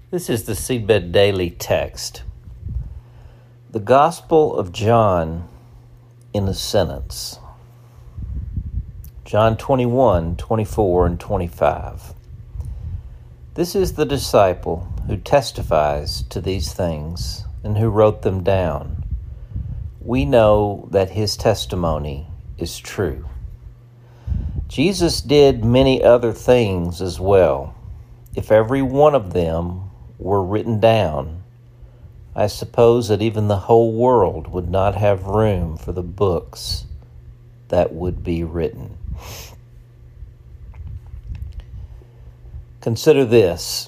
This is the Seedbed Daily text. The Gospel of John in a sentence. John 21, 24, and 25. This is the disciple who testifies to these things and who wrote them down. We know that his testimony is true. Jesus did many other things as well. If every one of them were written down, I suppose that even the whole world would not have room for the books that would be written. Consider this: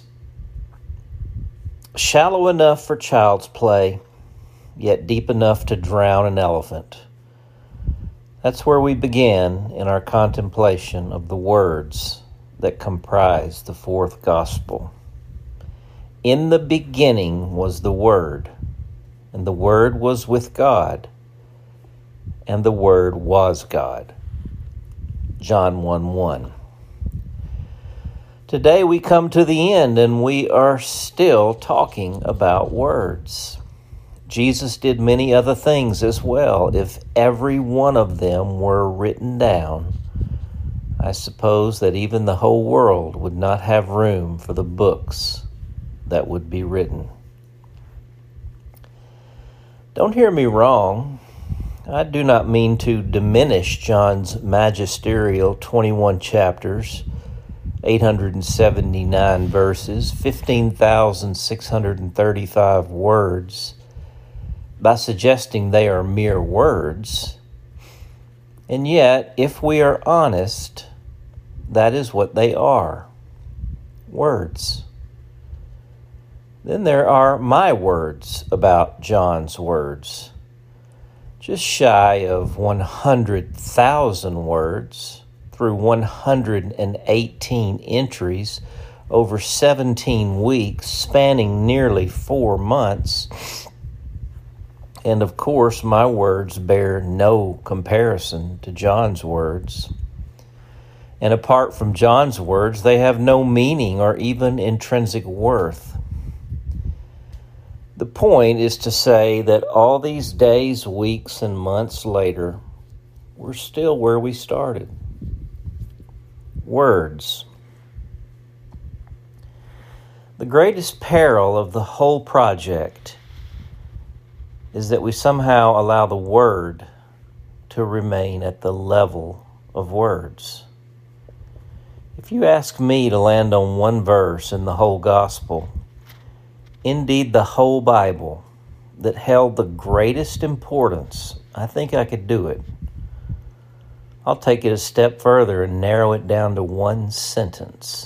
shallow enough for child's play, yet deep enough to drown an elephant. That's where we began in our contemplation of the words that comprise the fourth gospel. In the beginning was the Word, and the Word was with God, and the Word was God. John 1:1. Today we come to the end, and we are still talking about words. Jesus did many other things as well. If every one of them were written down, I suppose that even the whole world would not have room for the books that would be written. Don't hear me wrong. I do not mean to diminish John's magisterial 21 chapters, 879 verses, 15,635 words, by suggesting they are mere words. And yet, if we are honest, that is what they are: words. Then there are my words about John's words. Just shy of 100,000 words through 118 entries over 17 weeks, spanning nearly 4 months. And of course, my words bear no comparison to John's words. And apart from John's words, they have no meaning or even intrinsic worth. The point is to say that all these days, weeks, and months later, we're still where we started. Words. The greatest peril of the whole project is that we somehow allow the word to remain at the level of words. If you ask me to land on one verse in the whole gospel, indeed the whole Bible, that held the greatest importance, I think I could do it. I'll take it a step further and narrow it down to one sentence.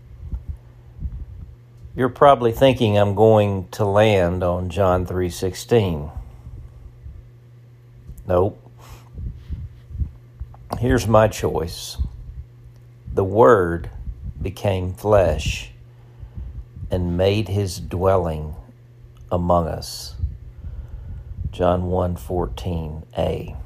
You're probably thinking I'm going to land on John 3:16. Nope. Here's my choice. The Word became flesh and made his dwelling among us. John 1:14a.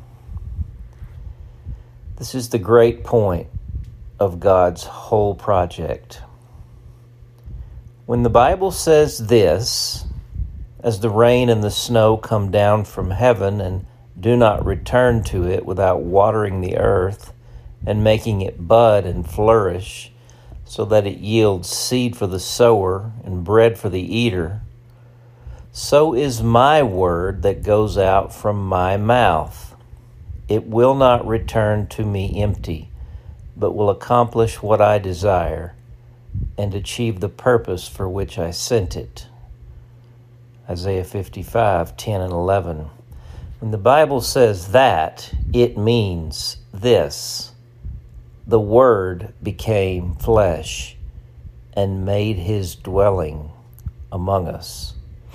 This is the great point of God's whole project. When the Bible says this, as the rain and the snow come down from heaven and do not return to it without watering the earth and making it bud and flourish, so that it yields seed for the sower and bread for the eater, so is my word that goes out from my mouth. It will not return to me empty, but will accomplish what I desire and achieve the purpose for which I sent it. Isaiah 55:10 and 11. When the Bible says that, it means this: the Word became flesh and made his dwelling among us.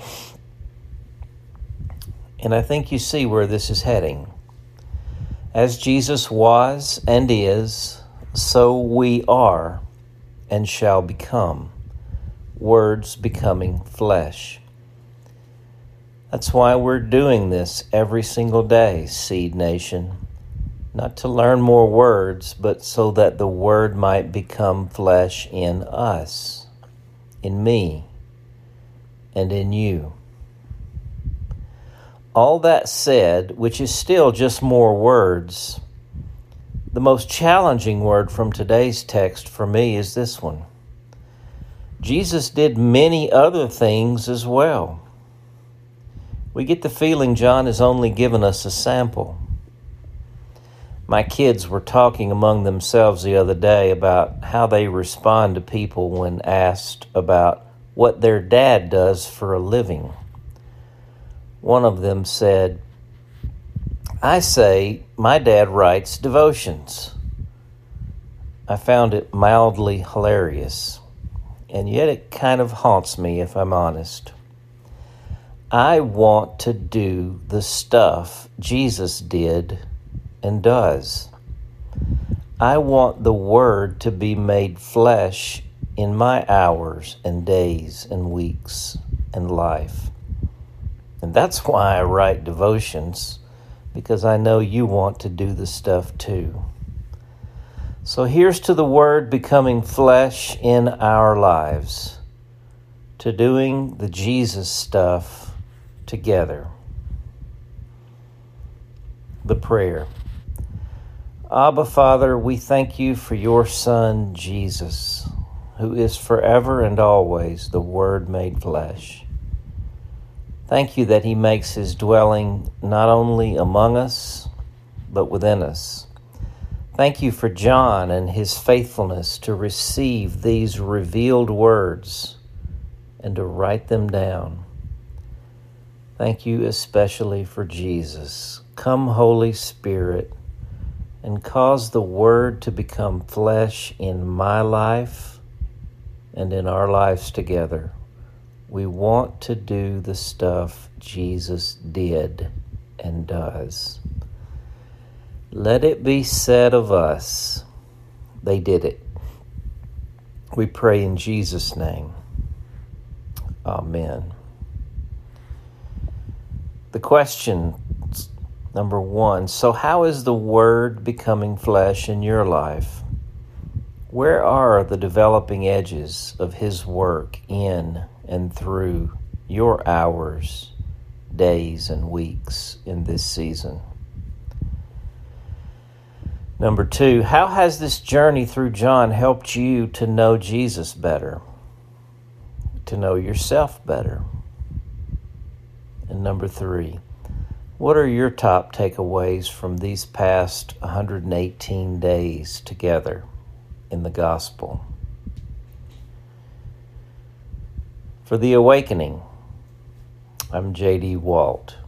And I think you see where this is heading. As Jesus was and is, so we are and shall become, words becoming flesh. That's why we're doing this every single day, Seed Nation. Not to learn more words, but so that the Word might become flesh in us, in me, and in you. All that said, which is still just more words, the most challenging word from today's text for me is this one. Jesus did many other things as well. We get the feeling John has only given us a sample. My kids were talking among themselves the other day about how they respond to people when asked about what their dad does for a living. One of them said, "I say my dad writes devotions." I found it mildly hilarious, and yet it kind of haunts me if I'm honest. I want to do the stuff Jesus did and does. I want the Word to be made flesh in my hours and days and weeks and life. And that's why I write devotions, because I know you want to do the stuff too. So here's to the Word becoming flesh in our lives, to doing the Jesus stuff together. The prayer. Abba, Father, we thank you for your Son, Jesus, who is forever and always the Word made flesh. Thank you that he makes his dwelling not only among us, but within us. Thank you for John and his faithfulness to receive these revealed words and to write them down. Thank you especially for Jesus. Come, Holy Spirit, and cause the Word to become flesh in my life and in our lives together. We want to do the stuff Jesus did and does. Let it be said of us, they did it. We pray in Jesus' name. Amen. The question, number one, so how is the Word becoming flesh in your life? Where are the developing edges of his work in and through your hours, days, and weeks in this season? Number two, how has this journey through John helped you to know Jesus better, to know yourself better? And number three, what are your top takeaways from these past 118 days together in the gospel? For The Awakening, I'm J.D. Walt.